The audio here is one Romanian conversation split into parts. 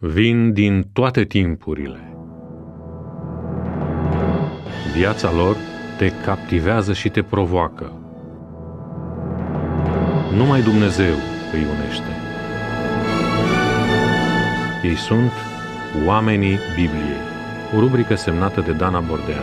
vin din toate timpurile. Viața lor te captivează și te provoacă. Numai Dumnezeu îi unește. Ei sunt Oamenii Bibliei, o rubrică semnată de Dana Bordean.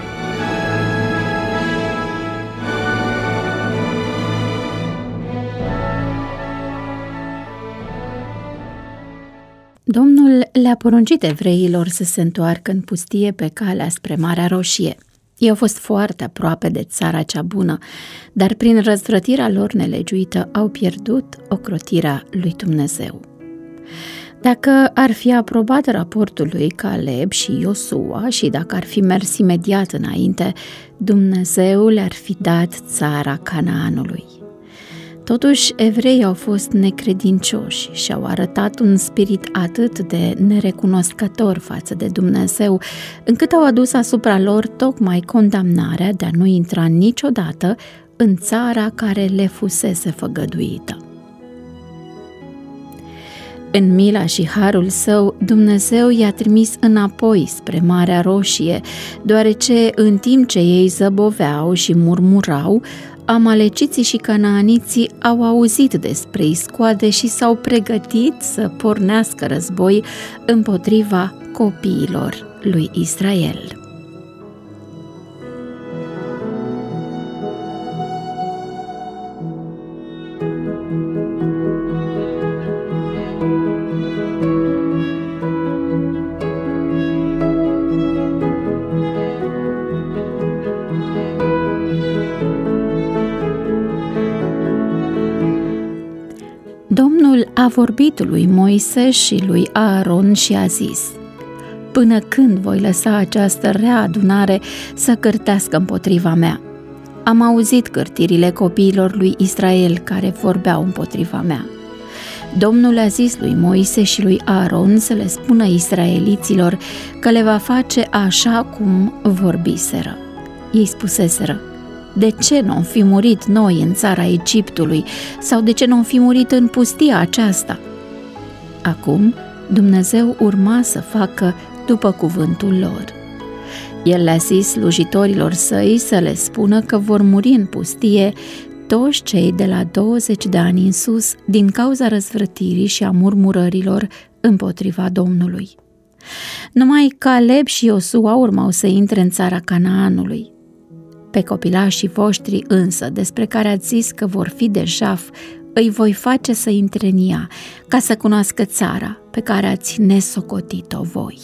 Domnul le-a poruncit evreilor să se întoarcă în pustie pe calea spre Marea Roșie. Ei au fost foarte aproape de țara cea bună, dar prin răzvrătirea lor nelegiuită au pierdut ocrotirea lui Dumnezeu. Dacă ar fi aprobat raportul lui Caleb și Iosua și dacă ar fi mers imediat înainte, Dumnezeu le-ar fi dat țara Canaanului. Totuși, evreii au fost necredincioși și au arătat un spirit atât de nerecunoscător față de Dumnezeu, încât au adus asupra lor tocmai condamnarea de a nu intra niciodată în țara care le fusese făgăduită. În mila și harul său, Dumnezeu i-a trimis înapoi spre Marea Roșie, deoarece în timp ce ei zăboveau și murmurau, amaleciții și canaaniții au auzit despre iscoade și s-au pregătit să pornească război împotriva copiilor lui Israel. Domnul a vorbit lui Moise și lui Aaron și a zis: „Până când voi lăsa această rea adunare să cârtească împotriva mea? Am auzit cârtirile copiilor lui Israel care vorbeau împotriva mea.” Domnul a zis lui Moise și lui Aaron să le spună israeliților că le va face așa cum vorbiseră. Ei spuseseră: „De ce n-om fi murit noi în țara Egiptului sau de ce n-om fi murit în pustia aceasta?” Acum Dumnezeu urma să facă după cuvântul lor. El le-a zis slujitorilor săi să le spună că vor muri în pustie toți cei de la 20 de ani în sus din cauza răzvrătirii și a murmurărilor împotriva Domnului. Numai Caleb și Iosua urmau să intre în țara Canaanului. Pe copilașii voștri însă, despre care ați zis că vor fi de jaf, îi voi face să intre în ea, ca să cunoască țara pe care ați nesocotit-o voi.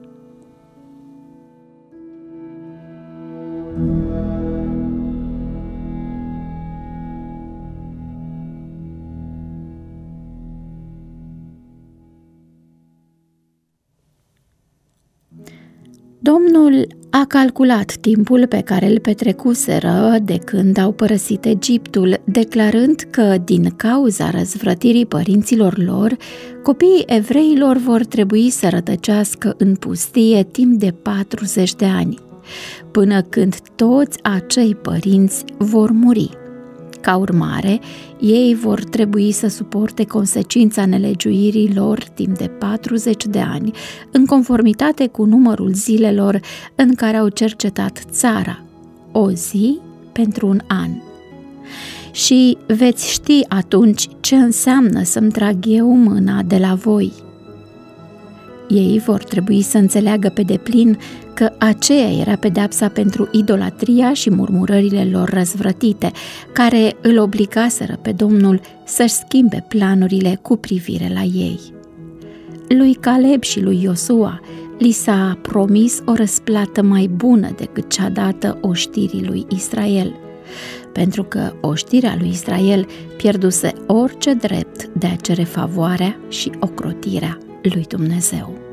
Domnul a calculat timpul pe care îl petrecuseră de când au părăsit Egiptul, declarând că, din cauza răzvrătirii părinților lor, copiii evreilor vor trebui să rătăcească în pustie timp de 40 de ani, până când toți acei părinți vor muri. Ca urmare, ei vor trebui să suporte consecința nelegiuirii lor timp de 40 de ani, în conformitate cu numărul zilelor în care au cercetat țara, o zi pentru un an. Și veți ști atunci ce înseamnă să-mi trag eu mâna de la voi. Ei vor trebui să înțeleagă pe deplin că aceea era pedeapsa pentru idolatria și murmurările lor răzvrătite, care îl obligaseră pe Domnul să-și schimbe planurile cu privire la ei. Lui Caleb și lui Iosua li s-a promis o răsplată mai bună decât cea dată oștirii lui Israel, pentru că oștirea lui Israel pierduse orice drept de a cere favoarea și ocrotirea lui Dumnezeu.